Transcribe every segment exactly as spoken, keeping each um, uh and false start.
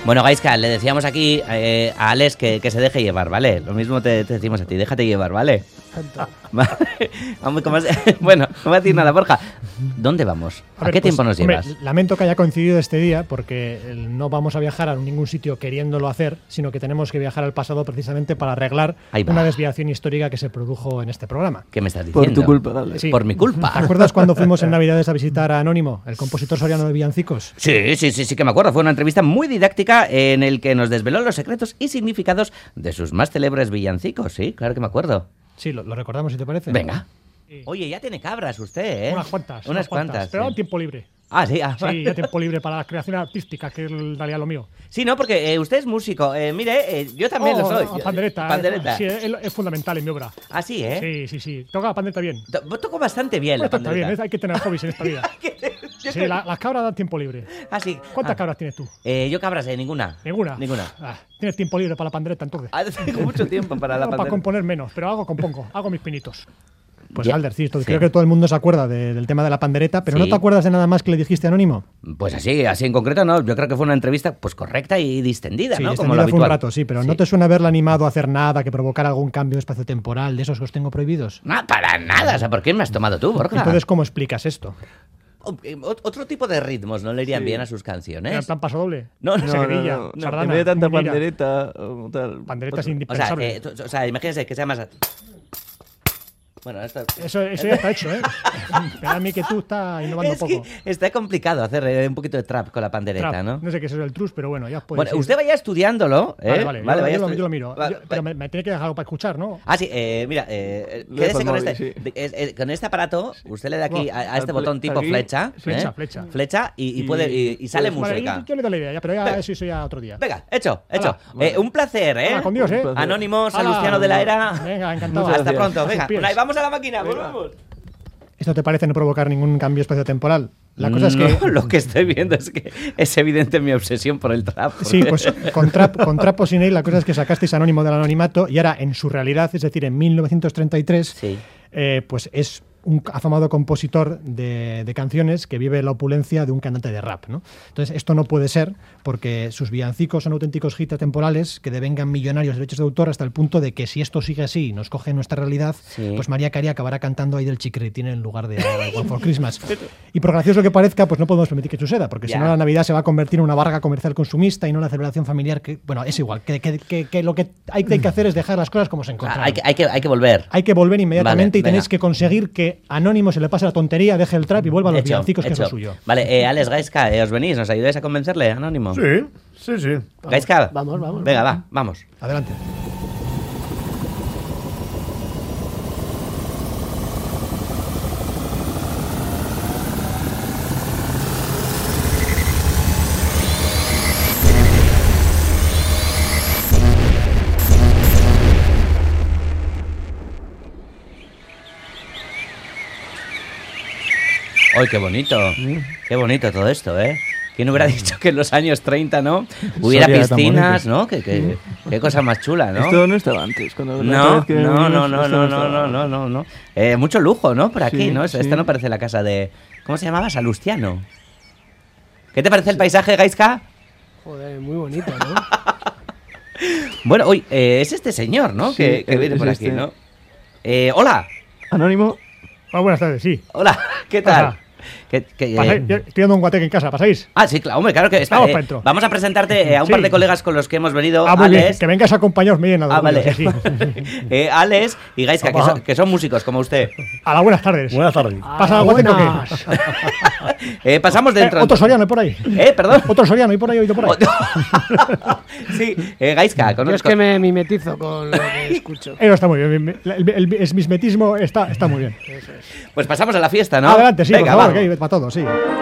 Bueno, Gaizka, le decíamos aquí eh, a Alex que, que se deje llevar, ¿vale? Lo mismo te, te decimos a ti, déjate llevar, ¿vale? Vamos, ¿cómo se... Bueno, no voy a decir nada, Borja. ¿Dónde vamos? ¿A, a ver, qué pues, tiempo nos hombre, llevas? Lamento que haya coincidido este día porque no vamos a viajar a ningún sitio queriéndolo hacer, sino que tenemos que viajar al pasado precisamente para arreglar una desviación histórica que se produjo en este programa. ¿Qué me estás diciendo? Por tu culpa, dale. Sí. Por mi culpa. ¿Te acuerdas cuando fuimos en Navidades a visitar a Anónimo, el compositor soriano de villancicos? Sí, sí, sí, sí que me acuerdo. Fue una entrevista muy didáctica en el que nos desveló los secretos y significados de sus más célebres villancicos. Sí, claro que me acuerdo. Sí, lo, lo recordamos, si te parece. Venga. Sí. Oye, ya tiene cabras usted, ¿eh? Unas cuantas. Unas, unas cuantas. cuantas pero sí. en tiempo libre. Ah, sí. Ah, sí, ya tiempo libre para la creación artística, que daría lo mío. Sí, no, porque eh, usted es músico. Eh, mire, eh, yo también oh, lo soy. No, pandereta. Pandereta. Eh, sí, es, es fundamental en mi obra. Ah, sí, ¿eh? Sí, sí, sí. Toca la pandereta bien. To toco bastante bien bueno, la pandereta. Está bien, ¿eh? Hay que tener hobbies en esta vida. Sí, la, las cabras dan tiempo libre. Ah, sí. ¿Cuántas ah. cabras tienes tú? Eh, yo cabras, eh, ninguna. ¿Ninguna? Ninguna. Ah, tienes tiempo libre para la pandereta, entonces. Ah, tengo mucho tiempo para la no, pandereta. Para componer menos, pero algo compongo. Hago mis pinitos. Pues ya, Alder, sí, esto, sí. creo que todo el mundo se acuerda de, del tema de la pandereta, pero sí. ¿no te acuerdas de nada más que le dijiste a Anónimo? Pues así, así en concreto, no. Yo creo que fue una entrevista pues correcta y distendida, sí, ¿no? Distendida Como lo fue habitual. un rato, sí, pero sí. ¿no te suena haberla animado a hacer nada que provocara algún cambio espaciotemporal de esos que os tengo prohibidos? No, para nada. O sea, ¿por qué me has tomado tú, Borja? Entonces, ¿cómo explicas esto? Otro tipo de ritmos no le irían sí. bien a sus canciones. ¿En plan paso doble? No, no, no, Seguidilla, no, no. sardana, En vez de tanta muñira. pandereta o tal. Pandereta es O sea, indispensable. eh, o sea, imagínense que sea más... Bueno, esto... Eso, eso ya está hecho, ¿eh? Me da a mí que tú estás innovando es poco. Que está complicado hacer eh, un poquito de trap con la pandereta, Trap. ¿no? No sé qué es eso del trus, pero bueno, ya puede Bueno, ser. usted vaya estudiándolo, ¿eh? Vale, vale, vale yo, vaya yo, lo, estu- yo lo miro. Va, Yo- va. pero me, me tiene que dejar algo para escuchar, ¿no? Ah, sí, eh, mira, eh, Lejos quédese con móvil, este, sí. de- es- es- con este aparato, usted le da aquí No, a, a este al botón ple- tipo aquí, flecha, flecha, ¿eh? flecha. flecha y, y Y- puede y, y sale pues, Vale, música. yo, yo le doy la idea, ya, pero ya Venga. eso, eso ya otro día. Venga, hecho, hecho. Hala, Eh, un placer, ¿eh? Hala, con Dios, ¿eh? Un placer. Anónimo, Hala. Salustiano de la Era. Venga, encantado. Muchas Hasta gracias. pronto, A sus venga. pies. Ahí vamos a la máquina, volvemos. ¿Esto te parece no provocar ningún cambio espaciotemporal? La cosa es que... No, lo que estoy viendo es que es evidente mi obsesión por el trap. Sí, pues con, trap, con Trapo Sin Ley la cosa es que sacasteis Anónimo del anonimato y ahora en su realidad, es decir, en mil novecientos treinta y tres, Sí. eh, pues es un afamado compositor de, de canciones que vive la opulencia de un cantante de rap, ¿no? Entonces esto no puede ser porque sus villancicos son auténticos hits temporales que devengan millonarios de derechos de autor hasta el punto de que si esto sigue así y nos coge nuestra realidad, Sí. pues María Carey acabará cantando ahí del Chiquiritín en lugar de I One for Christmas. Y por gracioso que parezca, pues no podemos permitir que suceda, porque Ya. si no la Navidad se va a convertir en una barra comercial consumista y no una celebración familiar que, bueno, es igual, que, que, que, que lo que hay que, hay que hacer es dejar las cosas como se Ah, encuentran. hay, que, hay, que, hay que volver. Hay que volver inmediatamente Vale, y tenéis venga. que conseguir que Anónimo se le pase la tontería, deje el trap y vuelva a los Hecho, villancicos, que es lo hecho. suyo. Vale, eh, Alex Gaizka, eh, ¿os venís? ¿Nos ayudáis a convencerle, Anónimo? Sí, sí, sí. Gaizka, Vamos, vamos. venga, va, vamos. Adelante. ¡Ay, qué bonito! Qué bonito todo esto, ¿eh? ¿Quién hubiera dicho que en los años treinta, ¿no? Hubiera Soria tan piscinas, bonito. ¿no? Que, que, qué cosa más chula, ¿no? Esto no estaba antes. Cuando la No, vez que no, vinimos, no, no, esto no, no, estaba. no, no, no, no. Eh, mucho lujo, ¿no? Por aquí, Sí, ¿no? Esta sí. no parece la casa de... ¿Cómo se llamaba? Salustiano. ¿Qué te parece el paisaje, Gaizka? Joder, muy bonito, ¿no? Bueno, hoy eh, es este señor, ¿no? Sí, que que es viene por aquí, este. ¿no? Eh, hola, Anónimo. Ah, buenas tardes, sí. hola, ¿qué tal? Ajá. ¿Qué- qué, eh, Pasáis- yo estoy dando un guateque en casa, ¿pasáis? Ah, sí, claro, hombre, claro que espera, Vamos eh, pa' dentro. vamos a presentarte eh, a un Sí. par de colegas con los que hemos venido. Ah, muy bien, Alex, que vengas a acompañaros me llena de ah, orgullo, vale. sí, sí. eh, Alex y Gaizka, que Ajá. son, que son músicos como usted. A la buenas tardes. Buenas tardes. ¿Pasa algo tengo buenas. que? Eh, pasamos dentro. Eh, otro Soriano hay por ahí. Eh, perdón. Otro Soriano hay por ahí, oído por ahí. Sí, eh, Gaizka, Yo es conozco. que me mimetizo con lo que escucho. Eso está muy bien. El, el, el mismetismo está, está muy bien. Eso es. Pues pasamos a la fiesta, ¿no? Adelante, sí, Venga, por favor, vamos. que hay para todo, sí.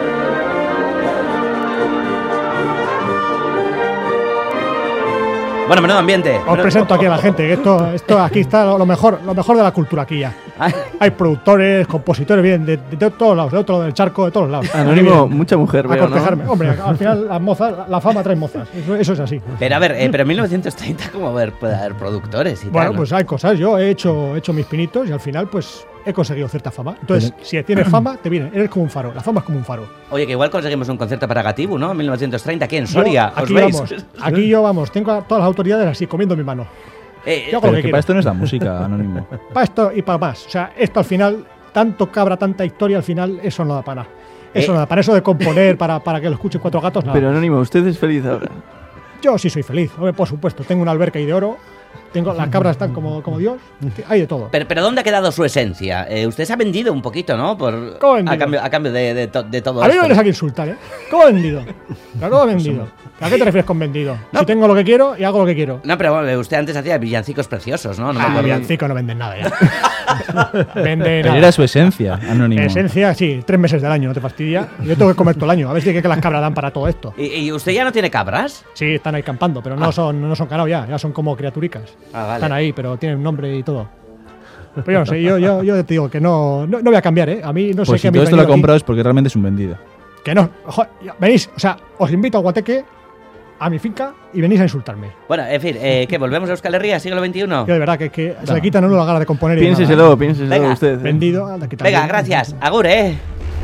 Bueno, menudo ambiente. Os Menudo- presento aquí a la gente, que esto, esto aquí está lo mejor, lo mejor de la cultura aquí ya. Ah, Hay productores, compositores, bien, de, de, de todos lados, de otro lado del charco, de todos lados. Anónimo, Aquí mucha mujer, vienen a veo, ¿no? cortejarme. Hombre, al final las mozas, la fama trae mozas, eso, eso es así. Pero a ver, eh, pero en mil novecientos treinta, ¿cómo ver, puede haber productores y Bueno, tal? ¿no? pues hay cosas, yo he hecho, he hecho mis pinitos y al final pues he conseguido cierta fama. Entonces, si tienes fama, te viene. Eres como un faro. La fama es como un faro. Oye, que igual conseguimos un concierto para Gatibu, ¿no? En mil novecientos treinta, aquí en Soria. Yo, aquí ¿Os veis? vamos. Aquí yo, vamos. Tengo a todas las autoridades así, comiendo mi mano. Eh, Yo hago Pero lo que que para quiero. esto no es la música, Anónimo. Para esto y para más. O sea, esto al final, tanto cabra, tanta historia, al final, eso no da para nada. Eso Eh. no da para eso de componer, para, para que lo escuchen cuatro gatos, nada. Pero Anónimo, usted es feliz ahora. Yo sí soy feliz, hombre, por supuesto. Tengo una alberca ahí de oro. Tengo, las cabras están como, como Dios. Hay de todo. Pero, pero ¿dónde ha quedado su esencia? Eh, usted se ha vendido un poquito, ¿no? Por, ¿Cómo vendido? a cambio, a cambio de, de, to- de todo A mí esto. no les hay que insultar, ¿eh? ¿Cómo vendido? Claro, ¿cómo vendido? ¿A qué te refieres con vendido? No. Si tengo lo que quiero y hago lo que quiero. No, pero bueno, usted antes hacía villancicos preciosos, ¿no? No me Ah, acuerdo. villancico no venden nada ya. Vende Pero nada. era su esencia, Anónimo. Esencia, sí, tres meses del año, no te fastidia. Yo tengo que comer todo el año. A ver si que las cabras dan para todo esto. ¿Y, y usted ya no tiene cabras? Sí, están ahí campando, pero no son no son ganado ya, ya son como criaturicas. Ah, vale. Están ahí, pero tienen nombre y todo. Pero yo no sé, yo, yo, yo te digo que no, no, no voy a cambiar, ¿eh? A mí no sé Pues qué si todo habéis esto lo ha venido aquí. comprado es porque realmente es un vendido. Que no, ojo, ya, venís, o sea, os invito a Guateque, a mi finca, y venís a insultarme. Bueno, en fin, eh, ¿qué? ¿Volvemos a Euskal Herria, siglo veintiuno? Yo de verdad que, que se le quitan a uno la gana de componer y de Piénseselo, nada, ¿eh? piénseselo Venga. usted. ¿eh? Vendido, anda, quita- Venga, gracias. Agur, ¿eh?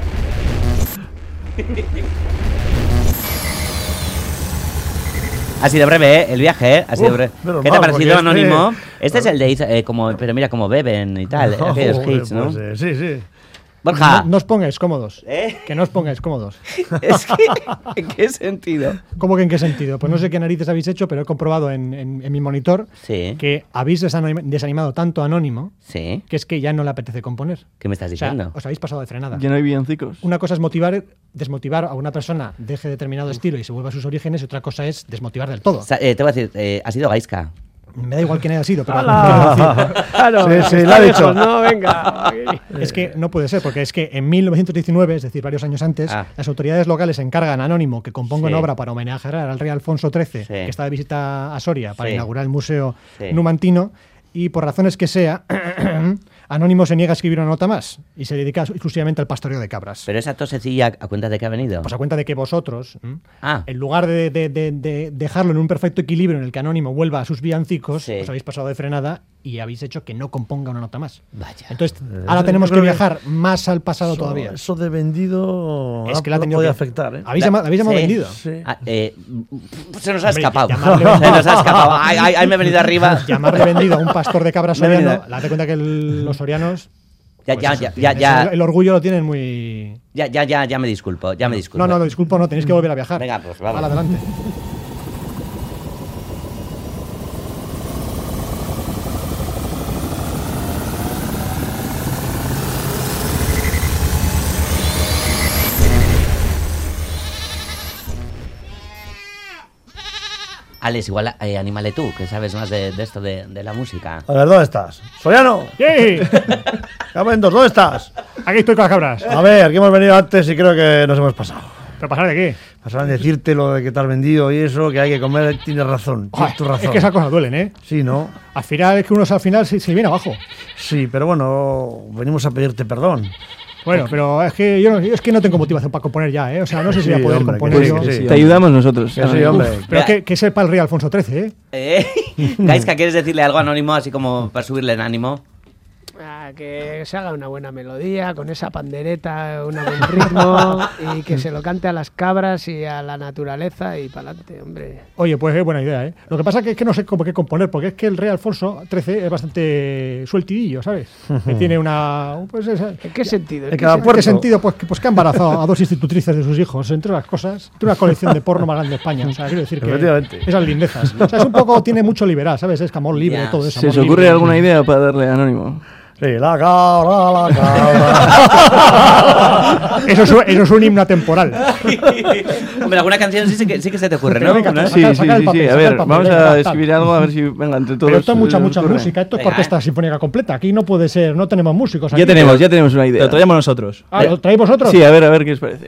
Ha sido breve, ¿eh? El viaje, ¿eh? Ha sido Uf, breve. menos ¿Qué te ha mal, parecido, porque este- Anónimo? Este es el de, eh, como, pero mira cómo beben y tal, No, aquellos joder, hits, ¿no? pues, eh, sí, sí. Borja, No, no os pongáis cómodos. ¿eh? Que no os pongáis cómodos. Es que, ¿en qué sentido? ¿Cómo que en qué sentido? Pues no sé qué narices habéis hecho, pero he comprobado en, en- en mi monitor Sí, que habéis desanima- desanimado tanto a Anónimo sí. que es que ya no le apetece componer. ¿Qué me estás O sea, diciendo? os habéis pasado de frenada. Ya no hay villancicos. Una cosa es motivar, desmotivar a una persona, deje determinado estilo y se vuelva a sus orígenes, y otra cosa es desmotivar del todo. Sa- eh, te voy a decir, eh, ha sido Gaisca. Me da igual quién haya sido, pero ¡Hala! Claro, Sí, sí, está lo ha lejos, dicho. No, venga. es que no puede ser, porque es que en mil novecientos diecinueve, es decir, varios años antes, Ah. las autoridades locales encargan a Anónimo que componga Sí. una obra para homenajear al rey Alfonso trece, Sí. que está de visita a Soria para Sí. inaugurar el Museo Sí. Numantino, y por razones que sea, Anónimo se niega a escribir una nota más y se dedica exclusivamente al pastoreo de cabras. Pero esa tosecilla, ¿a cuenta de qué ha venido? Pues a cuenta de que vosotros, ¿m? Ah. en lugar de, de- de- de dejarlo en un perfecto equilibrio en el que Anónimo vuelva a sus villancicos, Sí. os habéis pasado de frenada y habéis hecho que no componga una nota más. Vaya. Entonces, Eh, ahora yo tenemos que creo que viajar más al pasado Eso- todavía. Eso de vendido Es que la ha no tenido puede que- afectar, ¿eh? Habéis La- llamado, habéis llamado sí. vendido. Sí. Ah, eh, se nos ha Hombre, escapado. llamarle- Se nos ha escapado. Ay, ay, ay, me he venido arriba. Llamarle vendido a un pastor de cabras Me he venido- soriano, date cuenta que el- los sorianos. Ya, pues ya, eso, ya, tienen ya, ese- ya, El orgullo lo tienen muy. ya, ya, ya, ya me disculpo, ya me disculpo. No, no, no, disculpo, no, tenéis que volver a viajar. Venga, pues vamos. Al adelante. Alex, igual eh, anímale tú, que sabes más de, de esto de, de la música. A ver, ¿dónde estás? ¡Soriano! ¡Sí! ¡Camentos! ¿Dónde estás? Aquí estoy con las cabras. A ver, que hemos venido antes y creo que nos hemos pasado. ¿Pero pasar de qué? Pasaban a decirte lo de que te has vendido y eso, que hay que comer, tienes razón. Tienes tu Joder, razón. es que esas cosas duelen, ¿eh? Sí, ¿no? Al final es que uno al final se, se viene abajo. Sí, pero bueno, venimos a pedirte perdón. Bueno, pero es que yo no, es que no tengo motivación para componer ya, ¿eh? O sea, no sé si Sí, voy a poder hombre, que componer sí, yo. que sí. Te ayudamos nosotros. Que sí, hombre. Pero Mira. que, que sepa el rey Alfonso trece, ¿eh? Eh, Gaisca, ¿quieres decirle algo anónimo así como para subirle en ánimo? Ah, que se haga una buena melodía, con esa pandereta, un buen ritmo, y que se lo cante a las cabras y a la naturaleza y para adelante, hombre. Oye, pues es buena idea, ¿eh? Lo que pasa es que no sé cómo qué componer, porque es que el rey Alfonso trece es bastante sueltidillo, ¿sabes? Que tiene una... Pues esa- ¿En qué sentido? ¿En En qué cada ¿En sen- qué puerto. sentido? Pues que, pues que ha embarazado a dos institutrices de sus hijos, entre otras cosas. Tiene una colección de porno más grande de España. O sea, quiero decir que Efectivamente. esas lindezas. O sea, es un poco, tiene mucho liberal, ¿sabes? Es amor libre, Ya. todo eso. ¿Se amor os ocurre libre. alguna idea para darle Anónimo? Sí, la cabra, la cabra. Eso es, un- eso es un himno temporal. Hombre, alguna canción sí, sí que, sí que se te ocurre, Pero ¿no? venga, ¿No? Saca- Sí, sí, saca el sí, papel, sí. A saca el ver, papel, vamos venga, a tal. escribir algo a ver si, venga, entre todos. Pero esto es mucha, eh, mucha ocurre. música. Esto es Venga, orquesta sinfónica completa. Aquí no puede ser, no tenemos músicos. Aquí. Ya tenemos, ya tenemos una idea. Lo traemos nosotros. Ah, ¿lo traéis vosotros? Sí, a ver, a ver qué os parece.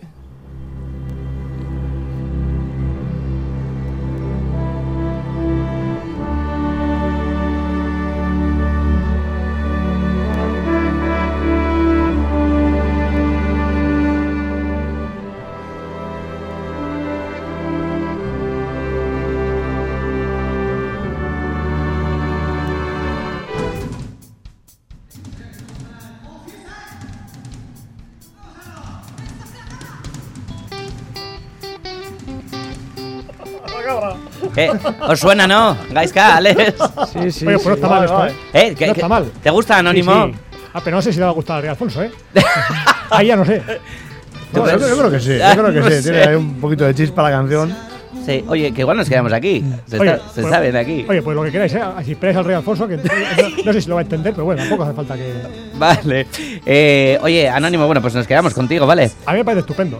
Eh, ¿Os suena, no? Gaisca, Alex. Sí, sí, Oye, sí. pues no está mal esto, ¿eh? Eh, ¿qué- No qué- está mal. ¿Te gusta, Anónimo? Sí, sí. Ah, pero no sé si le va a gustar a Rey Alfonso, ¿eh? Ahí ya no sé. No, yo, yo creo que sí, yo creo que No sí. sé. Tiene ahí un poquito de chispa la canción. Sí, oye, que igual nos quedamos aquí. Se, Oye, está- se pues- saben aquí. Oye, pues lo que queráis, ¿eh? Si esperáis al Rey Alfonso, que no, no sé si lo va a entender, pero bueno, tampoco hace falta que... Vale. Eh, oye, Anónimo, bueno, pues nos quedamos contigo, ¿vale? A mí me parece estupendo.